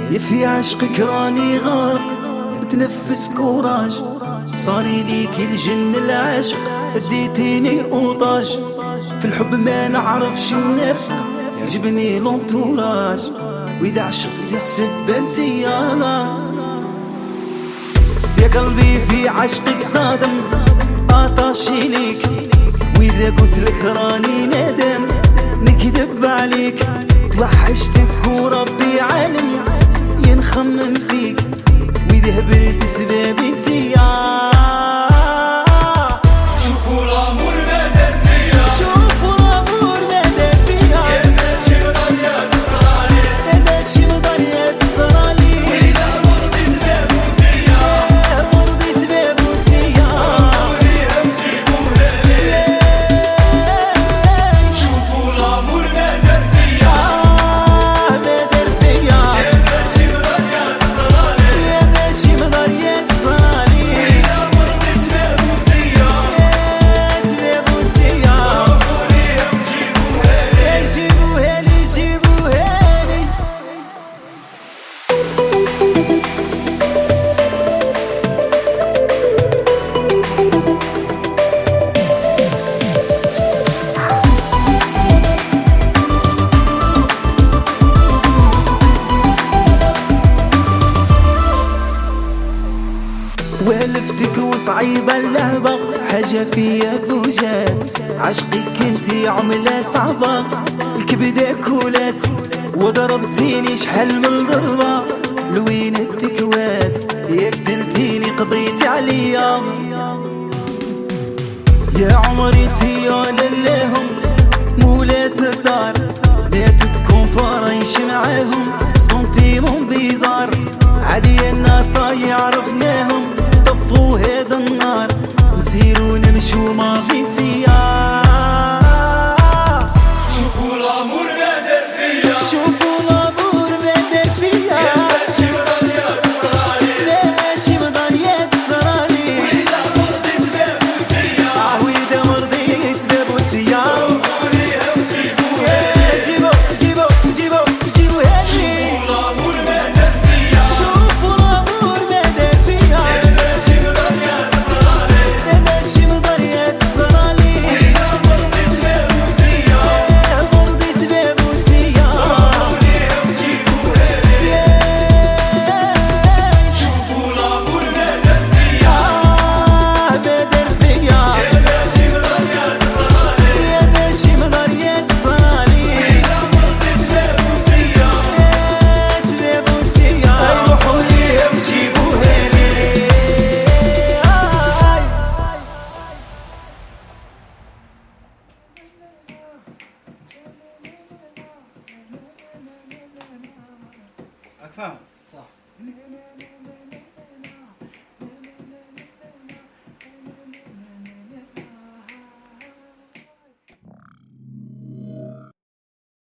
في عشقك راني غارق بتنفس كوراج، صاري ليك الجن العاشق اديتيني اوطاج. في الحب ما نعرفش النفق، يعجبني لونتوراج، واذا عشقت السبة انتيا. يا قلبي في عشقك صادم عطاشي ليك، واذا قلت لك راني ندم نكذب عليك. توحشتك وربي عالم ينخمم فيك، واذا هبلت سبابي انتيا. والفتك وصعيبة اللعبة حاجة فيا بوجاد، عشقك انتي عملة صعبة الكبدة كولات، وضربتيني شحال من ضربة لوين التكواد. يا قتلتيني قضيتي عليا يا عمري انتي لهم مولات الدار، لا تتكومباريش معاهم سنتيمون بيزار. عادي الناس يعرفناهم طفوا هذا النار، نسيرو نمشو ما في انتيا. شوفوا الامور ما دار فيا، شوفوا الامور ما دار فيا، ماشي مضانيات صرالي، ماشي مضانيات صرالي، واذا مرضي سبابو انتيا، واذا مرضي سبابو انتيا. قوليها وجيبوها جيبو جيبو جيبو جيبو هادي. شوفوا الامور ما دار فيا، شوفوا الامور ما دار فيا، ماشي مضانيات صرالي، ماشي مضانيات صرالي، واذا مرضي سبابو انتيا، مرضي سبابو انتيا. قوليها وجيبوها شوفوا الامور ما دار فيا، ما دار فيا، ماشي مضانيات صرالي، ماشي مضانيات صرالي، واذا مرضي سبابو انتيا، سبابو انتيا. روحوا ليها وجيبوها لي. راك فاهم؟ صح.